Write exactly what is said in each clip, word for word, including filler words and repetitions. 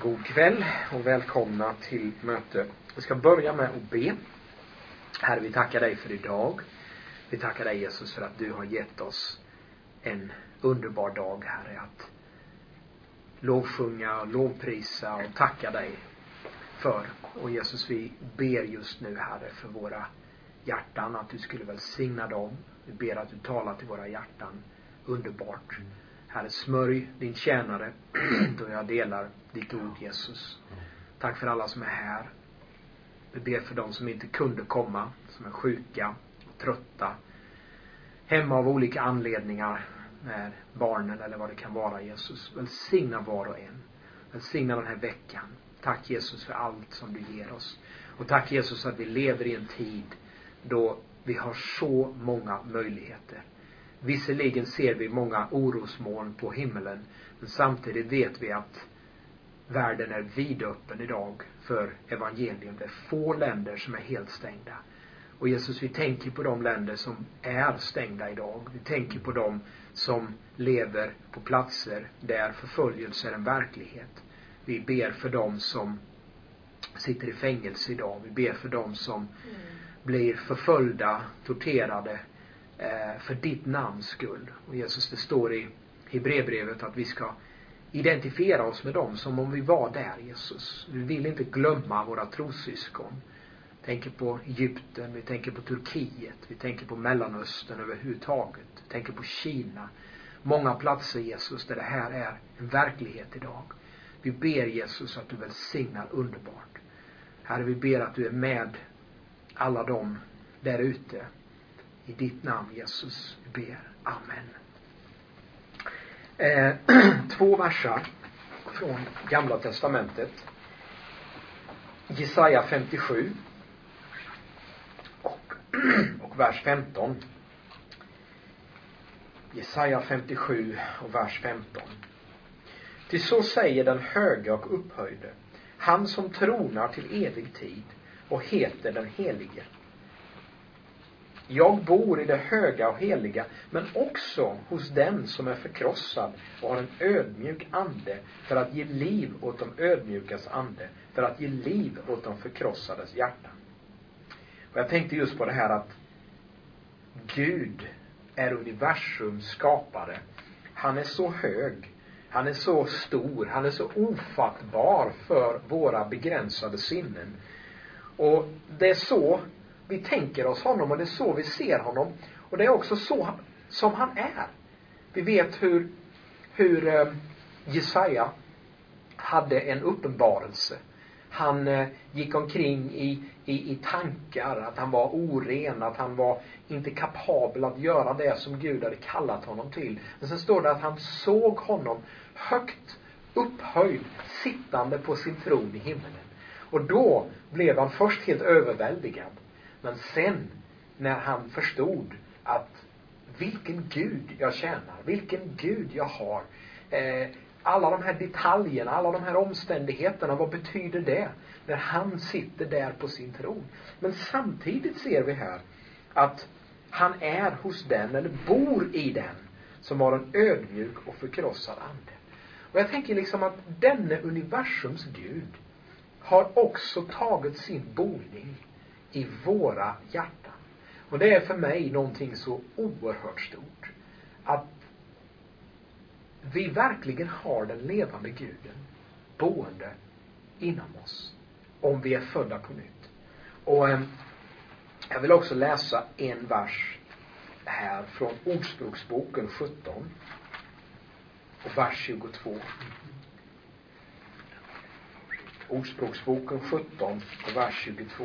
God kväll och välkomna till möte. Vi ska börja med att be. Herre, vi tackar dig för idag. Vi tackar dig, Jesus, för att du har gett oss en underbar dag, Herre, att lovsjunga och lovprisa och tacka dig för. Och Jesus, vi ber just nu, Herre, för våra hjärtan, att du skulle välsigna dem. Vi ber att du talar till våra hjärtan underbart. Herre, smörj din tjänare då jag delar ditt ord, Jesus. Tack för alla som är här. Vi ber för dem som inte kunde komma, som är sjuka och trötta, hemma av olika anledningar med barnen eller vad det kan vara, Jesus. Välsigna var och en. Välsigna den här veckan. Tack, Jesus, för allt som du ger oss. Och tack, Jesus, att vi lever i en tid då vi har så många möjligheter. Visserligen ser vi många orosmoln på himmelen, men samtidigt vet vi att världen är vidöppen idag för evangelium. Det är få länder som är helt stängda. Och Jesus, vi tänker på de länder som är stängda idag. Vi tänker på de som lever på platser där förföljelse är en verklighet. Vi ber för dem som sitter i fängelse idag. Vi ber för dem som mm. blir förföljda, torterade eh, för ditt namns skull. Och Jesus, det står i Hebreerbrevet att vi ska identifiera oss med dem som om vi var där, Jesus. Vi vill inte glömma våra trossyskon. Vi tänker på Egypten, vi tänker på Turkiet, vi tänker på Mellanöstern överhuvudtaget. Vi tänker på Kina. Många platser, Jesus, där det här är en verklighet idag. Vi ber, Jesus, att du välsignar underbart. Herre, vi ber att du är med alla dem där ute. I ditt namn, Jesus, vi ber. Amen. Eh, två versar från Gamla testamentet. Jesaja femtiosju och, och vers femton. Jesaja femtiosju och vers femton. Till så säger den höga och upphöjde, han som tronar till evig tid och heter den helige. Jag bor i det höga och heliga, men också hos den som är förkrossad och har en ödmjuk ande, för att ge liv åt de ödmjukas ande, för att ge liv åt de förkrossades hjärtan. Och jag tänkte just på det här att Gud är universums skapare. Han är så hög, han är så stor, han är så ofattbar för våra begränsade sinnen. Och det är så vi tänker oss honom, och det är så vi ser honom. Och det är också så som han är. Vi vet hur, hur eh, Jesaja hade en uppenbarelse. Han eh, gick omkring i, i, i tankar att han var oren, att han var inte kapabel att göra det som Gud hade kallat honom till. Men sen står det att han såg honom högt upphöjd, sittande på sin tron i himmelen. Och då blev han först helt överväldigad. Men sen när han förstod att vilken Gud jag tjänar, vilken Gud jag har, eh, alla de här detaljerna, alla de här omständigheterna, vad betyder det när han sitter där på sin tron? Men samtidigt ser vi här att han är hos den, eller bor i den, som har en ödmjuk och förkrossad ande. Och jag tänker liksom att denne universums Gud har också tagit sin boning i våra hjärtan. Och det är för mig någonting så oerhört stort. Att vi verkligen har den levande Guden boende inom oss. Om vi är födda på nytt. Och eh, jag vill också läsa en vers här från Ordspråksboken sjutton. Och vers tjugotvå. Ordspråksboken sjutton och vers tjugotvå.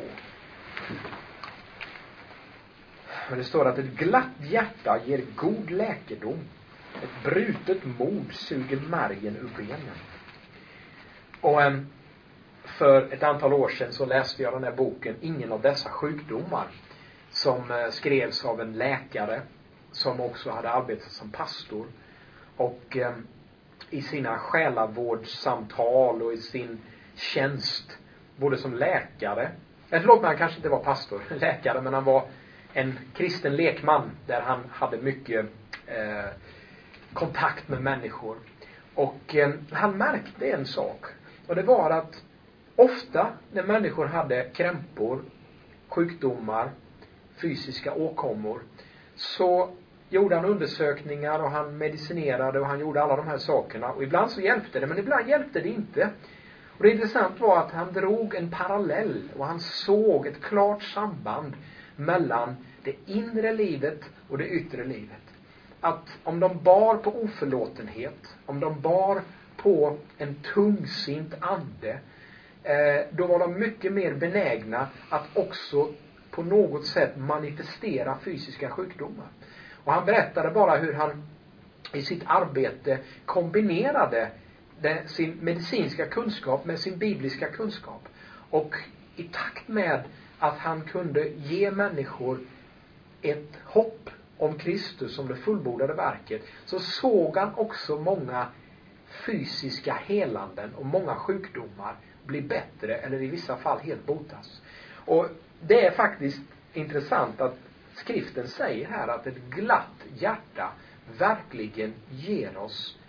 Men det står att ett glatt hjärta ger god läkedom. Ett brutet mod suger märgen ur benen. Och äm, för ett antal år sedan så läste jag den här boken Ingen av dessa sjukdomar, som äh, skrevs av en läkare som också hade arbetat som pastor. Och äm, i sina själavårdssamtal och i sin tjänst, både som läkare, jag förlåt mig, han kanske inte var pastor, läkare, men han var en kristen lekman där han hade mycket eh, kontakt med människor. Och eh, han märkte en sak Och det var att ofta när människor hade krämpor, sjukdomar, fysiska åkommor, så gjorde han undersökningar och han medicinerade och han gjorde alla de här sakerna. Och ibland så hjälpte det, men ibland hjälpte det inte. Och det intressant var att han drog en parallell och han såg ett klart samband mellan det inre livet och det yttre livet. Att om de bar på oförlåtenhet, om de bar på en tungsint ande, eh, då var de mycket mer benägna att också på något sätt manifestera fysiska sjukdomar. Och han berättade bara hur han i sitt arbete kombinerade det, sin medicinska kunskap med sin bibliska kunskap. Och i takt med att han kunde ge människor ett hopp om Kristus som det fullbordade verket, så såg han också många fysiska helanden och många sjukdomar bli bättre eller i vissa fall helt botas. Och det är faktiskt intressant att skriften säger här att ett glatt hjärta verkligen ger oss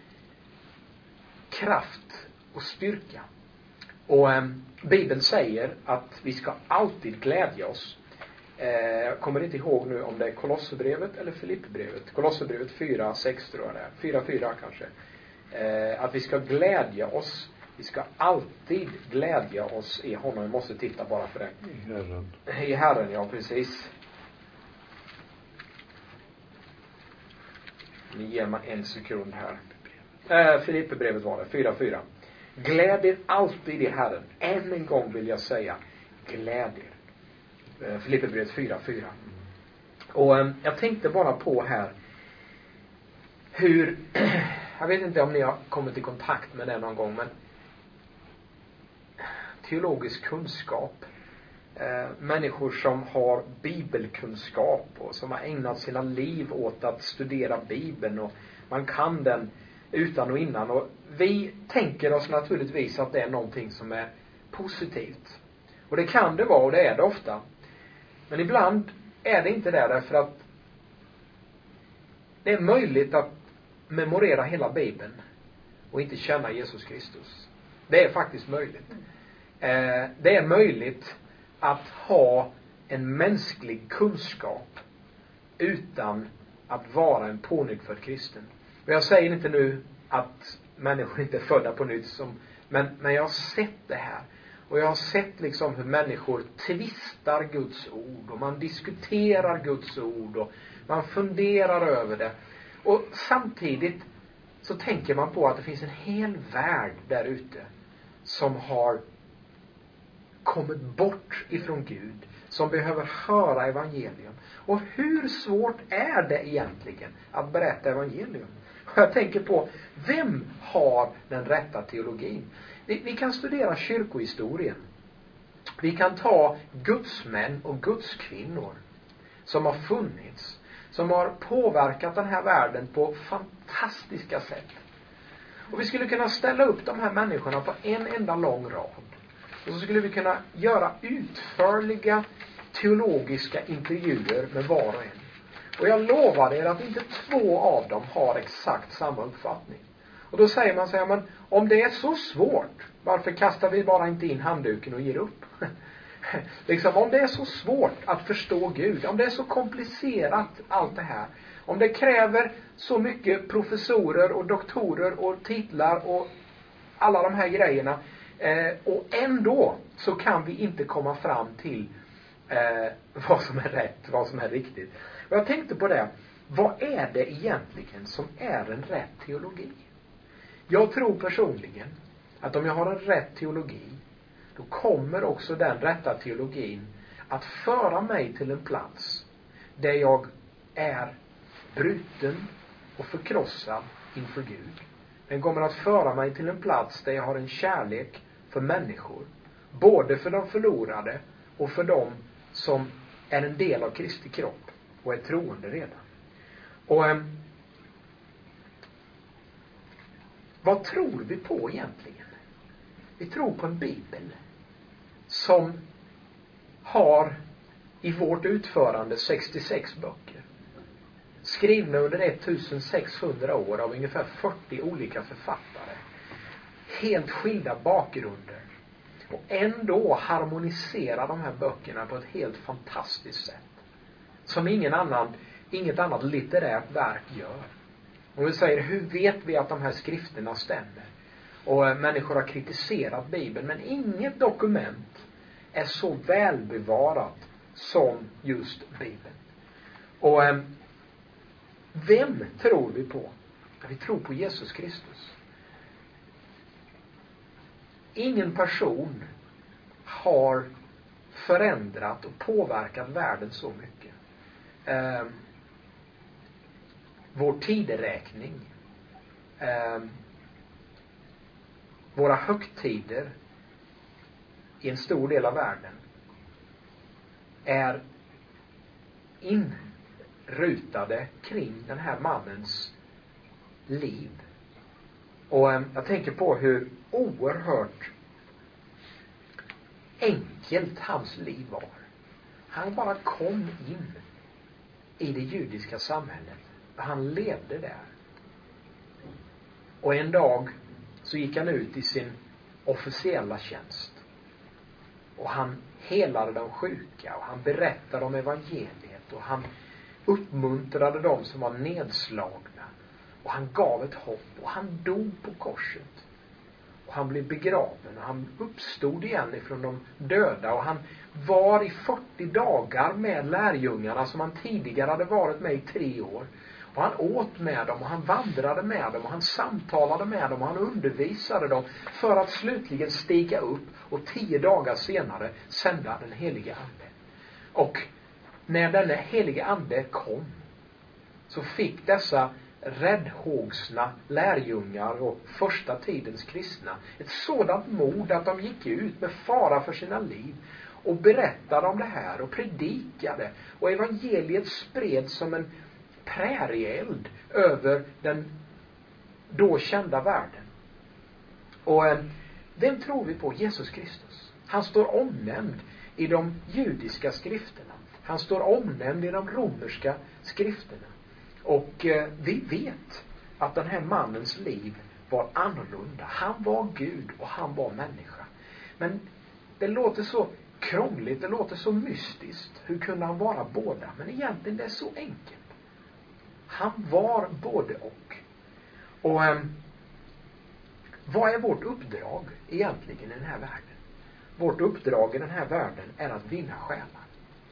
kraft och styrka. Och eh, Bibeln säger att vi ska alltid glädja oss. Eh, jag kommer inte ihåg nu om det är Kolosserbrevet eller Filipperbrevet. Kolosserbrevet fyra sex tror jag det är. fyra fyra kanske. Eh, att vi ska glädja oss. Vi ska alltid glädja oss i honom. Vi måste titta bara för det. I Herren. I Herren, ja precis. Ni ger mig en sekund här. Eh, Filipperbrevet var det. fyra fyra. Gläd er alltid i Herren. Än en gång vill jag säga. Gläd er. Eh, Filipperbrevet fyra fyra. Och eh, jag tänkte bara på här. Hur. Jag vet inte om ni har kommit i kontakt med det någon gång. Men. Teologisk kunskap. Eh, människor som har bibelkunskap. Och som har ägnat sina liv åt att studera Bibeln. Och man kan den utan och innan. Och vi tänker oss naturligtvis att det är någonting som är positivt. Och det kan det vara och det är det ofta. Men ibland är det inte det, därför att det är möjligt att memorera hela Bibeln och inte känna Jesus Kristus. Det är faktiskt möjligt. Eh, det är möjligt att ha en mänsklig kunskap utan att vara en pånyttfödd kristen. Och jag säger inte nu att människor inte är födda på nytt, som, men, men jag har sett det här. Och jag har sett liksom hur människor tvistar Guds ord. Och man diskuterar Guds ord. Och man funderar över det. Och samtidigt så tänker man på att det finns en hel värld där ute som har kommit bort ifrån Gud. Som behöver höra evangelium. Och hur svårt är det egentligen att berätta evangelium? Och jag tänker på, vem har den rätta teologin? Vi, vi kan studera kyrkohistorien. Vi kan ta gudsmän och gudskvinnor som har funnits. Som har påverkat den här världen på fantastiska sätt. Och vi skulle kunna ställa upp de här människorna på en enda lång rad. Och så skulle vi kunna göra utförliga teologiska intervjuer med var och en. Och jag lovar er att inte två av dem har exakt samma uppfattning. Och då säger man så här, men om det är så svårt, varför kastar vi bara inte in handduken och ger upp? Liksom, om det är så svårt att förstå Gud, om det är så komplicerat allt det här, om det kräver så mycket professorer och doktorer och titlar och alla de här grejerna, eh, och ändå så kan vi inte komma fram till eh, vad som är rätt, vad som är riktigt. Och jag tänkte på det, vad är det egentligen som är en rätt teologi? Jag tror personligen att om jag har en rätt teologi, då kommer också den rätta teologin att föra mig till en plats där jag är bruten och förkrossad inför Gud. Den kommer att föra mig till en plats där jag har en kärlek för människor. Både för de förlorade och för de som är en del av Kristi kropp och är troende redan. Och eh, vad tror vi på egentligen? Vi tror på en bibel som har i vårt utförande sextiosex böcker. Skrivna under sextonhundra år av ungefär fyrtio olika författare. helt skilda bakgrunder. Och ändå harmoniserar de här böckerna på ett helt fantastiskt sätt. Som ingen annan, inget annat litterärt verk gör. Och vi säger, hur vet vi att de här skrifterna stämmer? Och människor har kritiserat Bibeln, men inget dokument är så välbevarat som just Bibeln. Och eh, vem tror vi på? Vi tror på Jesus Kristus. Ingen person har förändrat och påverkat världen så mycket. Eh, vår tideräkning, eh, våra högtider i en stor del av världen är inrutade kring den här mannens liv. Och eh, jag tänker på hur oerhört enkelt hans liv var. Han bara kom in i det judiska samhället. Han levde där. Och en dag så gick han ut i sin officiella tjänst. Och han helade de sjuka. Och han berättade om evangeliet. Och han uppmuntrade dem som var nedslagna. Och han gav ett hopp. Och han dog på korset. Och han blev begraven. Och han uppstod igen ifrån de döda. Och han var i fyrtio dagar med lärjungarna som han tidigare hade varit med i tre år. Och han åt med dem och han vandrade med dem och han samtalade med dem och han undervisade dem för att slutligen stiga upp och tio dagar senare sända den helige ande. Och när den helige ande kom så fick dessa räddhågsna lärjungar och första tidens kristna ett sådant mod att de gick ut med fara för sina liv och berättade om det här och predikade, och evangeliet spreds som en prärieeld över den då kända världen. Och eh, vem tror vi på? Jesus Kristus. Han står omnämnd i de judiska skrifterna. Han står omnämnd i de romerska skrifterna. Och eh, vi vet att den här mannens liv var annorlunda. Han var Gud och han var människa. Men det låter så krångligt, det låter så mystiskt. Hur kunde han vara båda? Men egentligen det är så enkelt. Han var både och. Och eh, vad är vårt uppdrag egentligen i den här världen? Vårt uppdrag i den här världen är att vinna själar.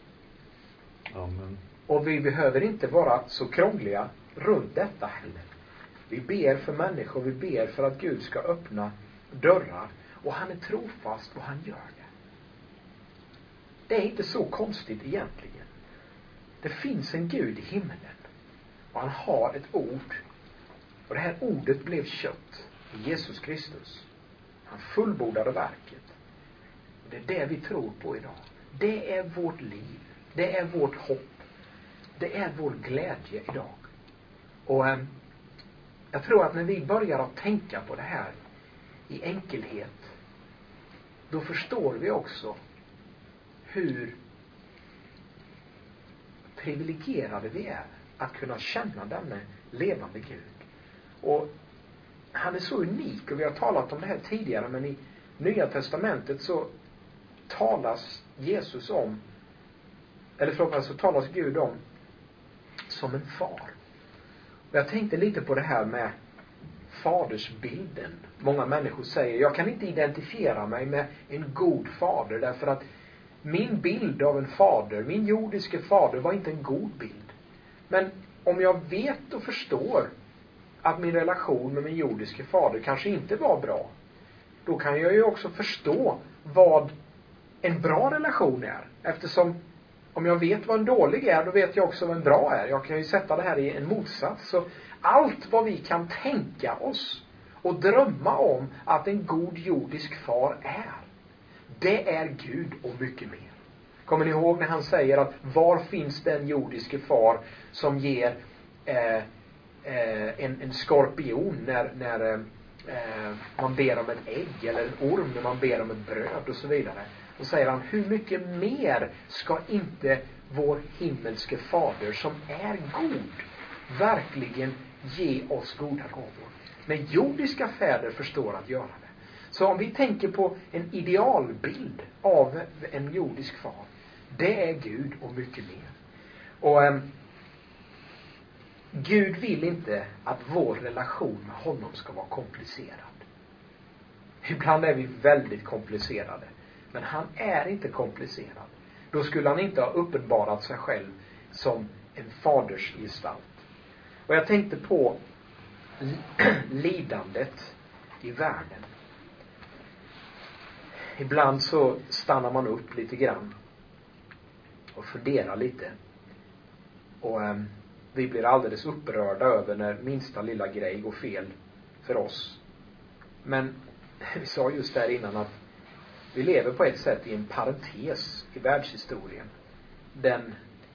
Amen. Och vi behöver inte vara så krångliga runt detta heller. Vi ber för människor, vi ber för att Gud ska öppna dörrar. Och han är trofast och han gör det. Det är inte så konstigt egentligen. Det finns en Gud i himlen. Och han har ett ord. Och det här ordet blev kött i Jesus Kristus. Han fullbordade verket. Och det är det vi tror på idag. Det är vårt liv. Det är vårt hopp. Det är vår glädje idag. Och eh, jag tror att när vi börjar att tänka på det här i enkelhet, då förstår vi också hur privilegierade vi är att kunna känna denna levande Gud. Och han är så unik, och vi har talat om det här tidigare, men i Nya testamentet så talas Jesus om, eller förlåt, så talas Gud om som en far. Och jag tänkte lite på det här med fadersbilden. Många människor säger, jag kan inte identifiera mig med en god fader, därför att min bild av en fader, min jordiske fader, var inte en god bild. Men om jag vet och förstår att min relation med min jordiske fader kanske inte var bra, då kan jag ju också förstå vad en bra relation är. Eftersom om jag vet vad en dålig är, då vet jag också vad en bra är. Jag kan ju sätta det här i en motsats. Så allt vad vi kan tänka oss och drömma om att en god jordisk far är, det är Gud och mycket mer. Kommer ni ihåg när han säger att var finns den jordiske far som ger eh, eh, en, en skorpion när, när eh, man ber om ett ägg, eller en orm när man ber om ett bröd och så vidare. Då säger han, hur mycket mer ska inte vår himmelske fader som är god verkligen ge oss goda gåvor? Men jordiska fäder förstår att göra det. Så om vi tänker på en idealbild av en jordisk far, det är Gud och mycket mer. Och eh, Gud vill inte att vår relation med honom ska vara komplicerad. Ibland är vi väldigt komplicerade. Men han är inte komplicerad. Då skulle han inte ha uppenbarat sig själv som en fadersgestalt. Och jag tänkte på lidandet i världen. Ibland så stannar man upp lite grann och funderar lite. Och eh, vi blir alldeles upprörda över när minsta lilla grej går fel för oss. Men vi sa just där innan att vi lever på ett sätt i en parentes i världshistorien. Den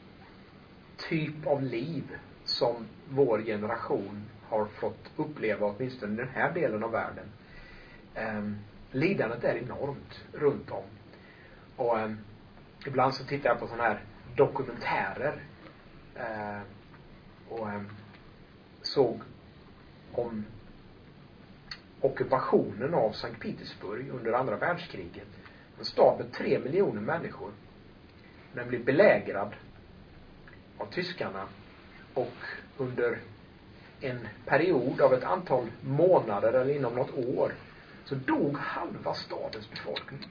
typ av liv som vår generation har fått uppleva, åtminstone i den här delen av världen. Um, lidandet är enormt runt om. Och um, ibland så tittar jag på sådana här dokumentärer uh, och um, såg om ockupationen av Sankt Petersburg under andra världskriget. En stad med tre miljoner människor. Den blev belägrad av tyskarna, och under en period av ett antal månader eller inom något år så dog halva stadens befolkning.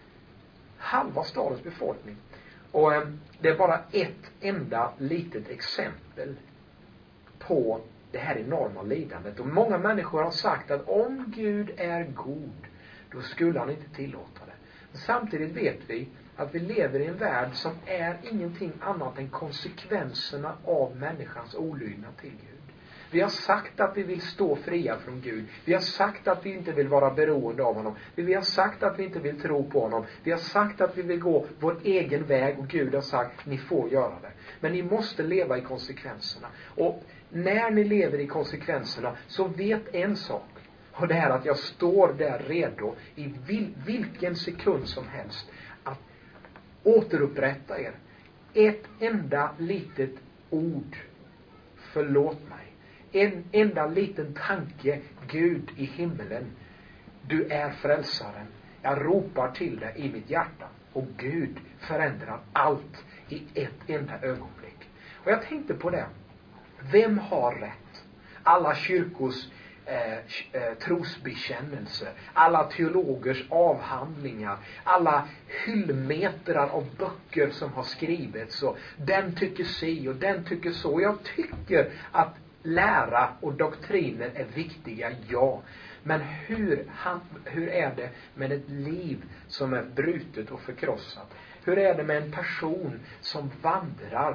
Halva stadens befolkning. Och eh, det är bara ett enda litet exempel på det här enorma lidandet. Och många människor har sagt att om Gud är god, då skulle han inte tillåta det. Men samtidigt vet vi att vi lever i en värld som är ingenting annat än konsekvenserna av människans olydnad till Gud. Vi har sagt att vi vill stå fria från Gud. Vi har sagt att vi inte vill vara beroende av honom. Vi har sagt att vi inte vill tro på honom. Vi har sagt att vi vill gå vår egen väg, och Gud har sagt, ni får göra det. Men ni måste leva i konsekvenserna. Och när ni lever i konsekvenserna så vet en sak. Och det är att jag står där redo i vil- vilken sekund som helst att återupprätta er. Ett enda litet ord, förlåt mig. En enda liten tanke, Gud i himmelen, du är frälsaren. Jag ropar till dig i mitt hjärta, och Gud förändrar allt i ett enda ögonblick. Och jag tänkte på det. Vem har rätt? Alla kyrkors eh, eh, trosbekännelser, alla teologers avhandlingar, alla hyllmetrar av böcker som har skrivits, och den tycker si och den tycker så. Jag tycker att lära och doktriner är viktiga, ja. Men hur, han, hur är det med ett liv som är brutet och förkrossat? Hur är det med en person som vandrar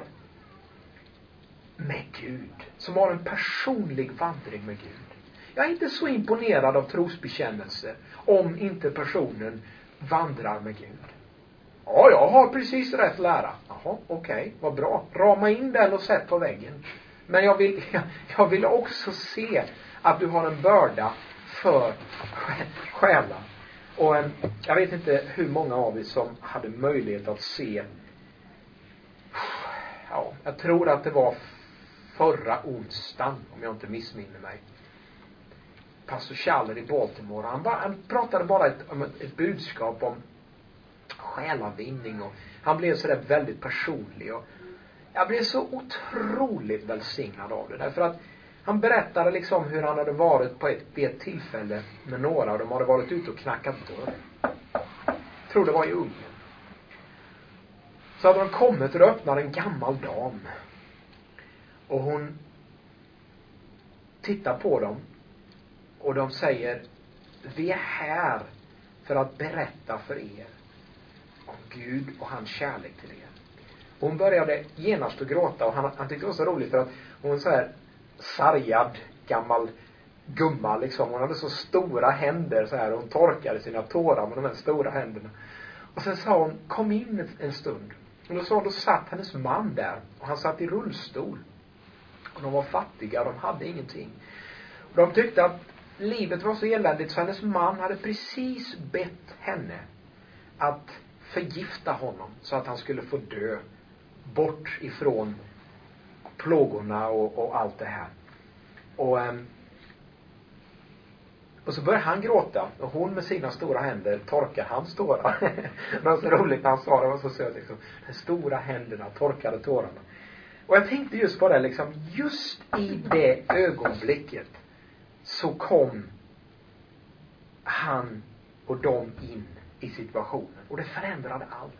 med Gud? Som har en personlig vandring med Gud. Jag är inte så imponerad av trosbekännelser om inte personen vandrar med Gud. Ja, jag har precis rätt lära. Jaha, okej, okay, vad bra. Rama in den och sätt på väggen. Men jag vill, jag vill också se att du har en börda för själar. Och jag vet inte hur många av er som hade möjlighet att se, ja, jag tror att det var förra onsdagen, om jag inte missminner mig. Pastor Schaller i Baltimore, han, bara, han pratade bara ett, om ett, ett budskap om själavinning, och han blev så där väldigt personlig, och jag blev så otroligt välsignad av det. Därför att han berättade liksom hur han hade varit på ett, vid ett tillfälle med några, och de hade varit ute och knackat dörr. Jag tror det var i Ungern. Så hade de kommit och öppnat en gammal dam. Och hon tittar på dem. Och de säger, vi är här för att berätta för er om Gud och hans kärlek till er. Hon började genast att gråta, och han, han tyckte det var så roligt för att hon så här sargad gammal gumma liksom. Hon hade så stora händer så här, och hon torkade sina tårar med de här stora händerna. Och sen sa hon, kom in en stund. Och då sa då satt hennes man där, och han satt i rullstol. Och de var fattiga, de hade ingenting. Och de tyckte att livet var så eländigt, så hennes man hade precis bett henne att förgifta honom så att han skulle få dö bort ifrån plågorna och, och allt det här. Och, um, Och så börjar han gråta. Och hon med sina stora händer torkar hans tårar. Det var så roligt när han sa det. Det var så söt liksom. De stora händerna torkade tårarna. Och jag tänkte just på det liksom. Just i det ögonblicket så kom han och de in i situationen. Och det förändrade allt.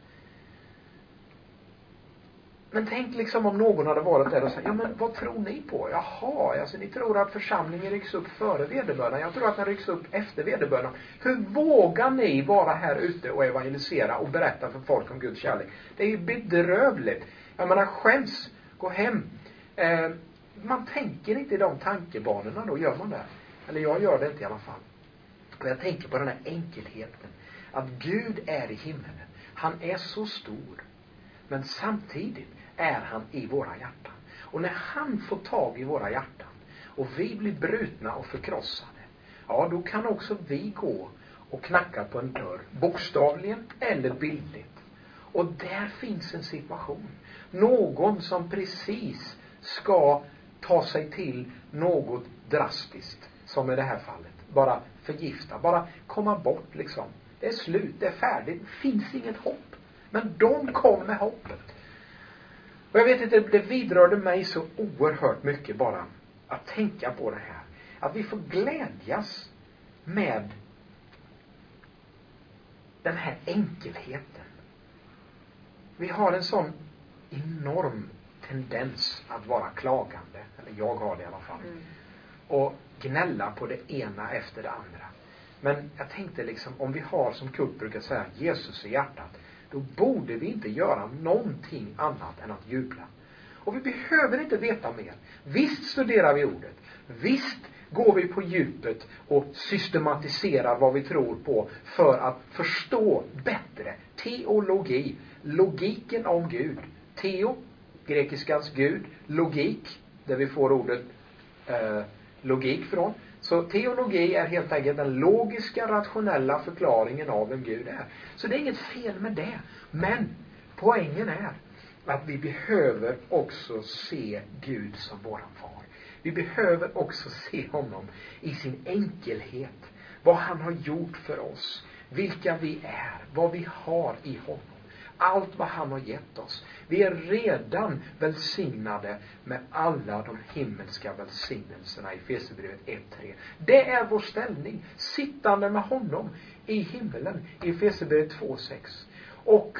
Men tänk liksom om någon hade varit där och sagt, ja men vad tror ni på? Jaha, alltså ni tror att församlingen rycks upp före vederbörna. Jag tror att den rycks upp efter vederbörna. Hur vågar ni vara här ute och evangelisera och berätta för folk om Guds kärlek? Det är ju bedrövligt. Jag menar, skäms, gå hem. Eh, man tänker inte i de tankebanorna då, gör man det? Eller jag gör det inte i alla fall. Och jag tänker på den här enkelheten. Att Gud är i himmelen. Han är så stor. Men samtidigt är han i våra hjärtan. Och när han får tag i våra hjärtan och vi blir brutna och förkrossade, ja då kan också vi gå och knacka på en dörr, bokstavligen eller bildligt. Och där finns en situation. Någon som precis ska ta sig till något drastiskt, som i det här fallet. Bara förgifta, bara komma bort liksom. Det är slut, det är färdigt, det finns inget hopp. Men de kom med hoppet. Och jag vet inte, det vidrörde mig så oerhört mycket bara att tänka på det här. Att vi får glädjas med den här enkelheten. Vi har en sån enorm tendens att vara klagande. Eller jag har det i alla fall. Mm. Och gnälla på det ena efter det andra. Men jag tänkte liksom, om vi har som Kurt brukar säga Jesus i hjärtat, då borde vi inte göra någonting annat än att jubla. Och vi behöver inte veta mer. Visst studerar vi ordet. Visst går vi på djupet och systematiserar vad vi tror på för att förstå bättre. Teologi, logiken om Gud. Teo, grekiskans Gud. Logik, där vi får ordet eh, logik från. Så teologi är helt enkelt den logiska, rationella förklaringen av vem Gud är. Så det är inget fel med det. Men poängen är att vi behöver också se Gud som våran far. Vi behöver också se honom i sin enkelhet. Vad han har gjort för oss. Vilka vi är. Vad vi har i honom. Allt vad han har gett oss. Vi är redan välsignade med alla de himmelska välsignelserna i Efesierbrevet ett tre. Det är vår ställning. Sittande med honom i himmelen i Efesierbrevet två sex. Och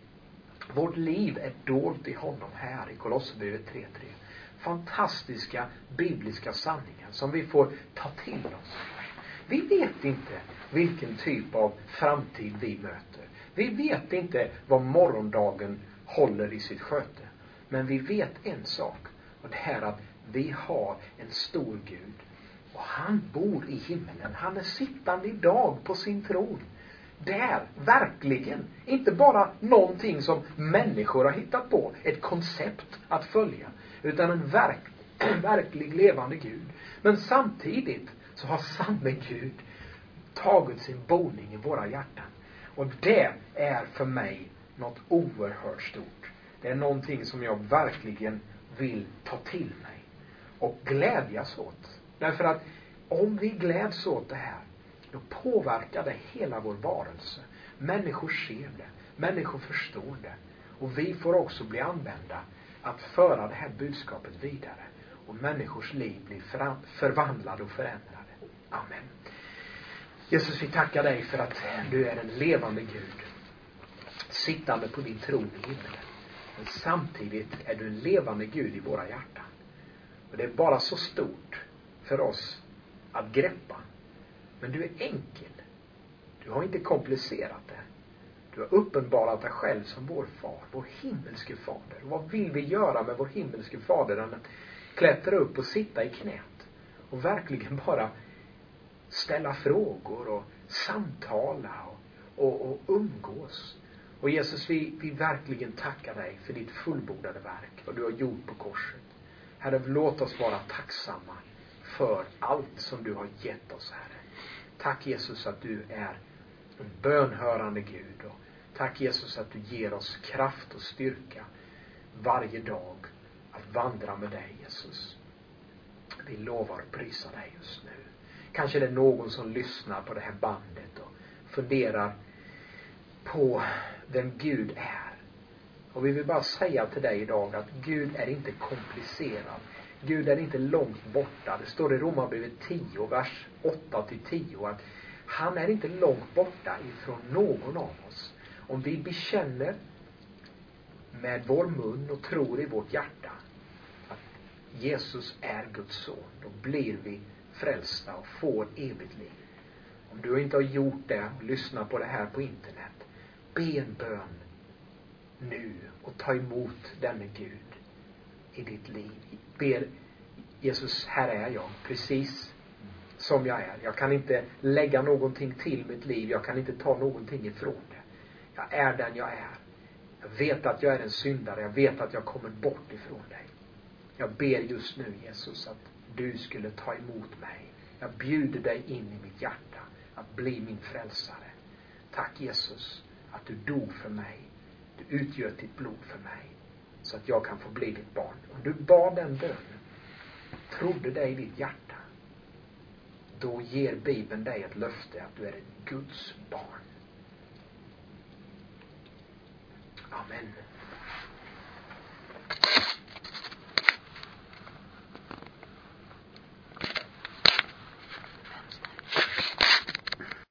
vårt liv är dolt i honom här i Kolosserbrevet tre tre. Fantastiska bibliska sanningar som vi får ta till oss. Vi vet inte vilken typ av framtid vi möter. Vi vet inte vad morgondagen håller i sitt sköte. Men vi vet en sak. Och det är att vi har en stor Gud. Och han bor i himmelen. Han är sittande idag på sin tron. Där, verkligen. Inte bara någonting som människor har hittat på. Ett koncept att följa. Utan en verk, verklig levande Gud. Men samtidigt så har samme Gud tagit sin boning i våra hjärtan. Och det är för mig något oerhört stort. Det är någonting som jag verkligen vill ta till mig. Och glädjas åt. Därför att om vi gläds åt det här, då påverkar det hela vår varelse. Människor ser det. Människor förstår det. Och vi får också bli använda att föra det här budskapet vidare. Och människors liv blir förvandlade och förändrade. Amen. Jesus, vi tackar dig för att du är en levande Gud. Sittande på din tron i himmelen. Men samtidigt är du en levande Gud i våra hjärtan. Och det är bara så stort för oss att greppa. Men du är enkel. Du har inte komplicerat det. Du har uppenbarat dig själv som vår far. Vår himmelske fader. Och vad vill vi göra med vår himmelske fader? Än att klättra upp och sitta i knät. Och verkligen bara ställa frågor och samtala och, och, och umgås. Och Jesus, vi, vi verkligen tackar dig för ditt fullbordade verk. Vad du har gjort på korset. Herre, låt oss vara tacksamma för allt som du har gett oss, Herre. Tack Jesus att du är en bönhörande Gud. Och tack Jesus att du ger oss kraft och styrka varje dag att vandra med dig, Jesus. Vi lovar och prisar dig just nu. Kanske det är någon som lyssnar på det här bandet och funderar på vem Gud är. Och vi vill bara säga till dig idag att Gud är inte komplicerad. Gud är inte långt borta. Det står i Romarbrevet tio, vers åtta till tio, att han är inte långt borta ifrån någon av oss. Om vi bekänner med vår mun och tror i vårt hjärta att Jesus är Guds son, då blir vi frälsta och får evigt liv. Om du inte har gjort det, lyssna på det här på internet. Be en bön nu och ta emot denne Gud i ditt liv. Be Jesus, här är jag, precis som jag är. Jag kan inte lägga någonting till mitt liv. Jag kan inte ta någonting ifrån det. Jag är den jag är. Jag vet att jag är en syndare. Jag vet att jag kommer bort ifrån dig. Jag ber just nu, Jesus, att du skulle ta emot mig. Jag bjuder dig in i mitt hjärta att bli min frälsare. Tack Jesus att du dog för mig. Du utgöt ditt blod för mig. Så att jag kan få bli ditt barn. Om du bad den bönen, trodde dig i ditt hjärta, då ger Bibeln dig ett löfte att du är ett Guds barn. Amen.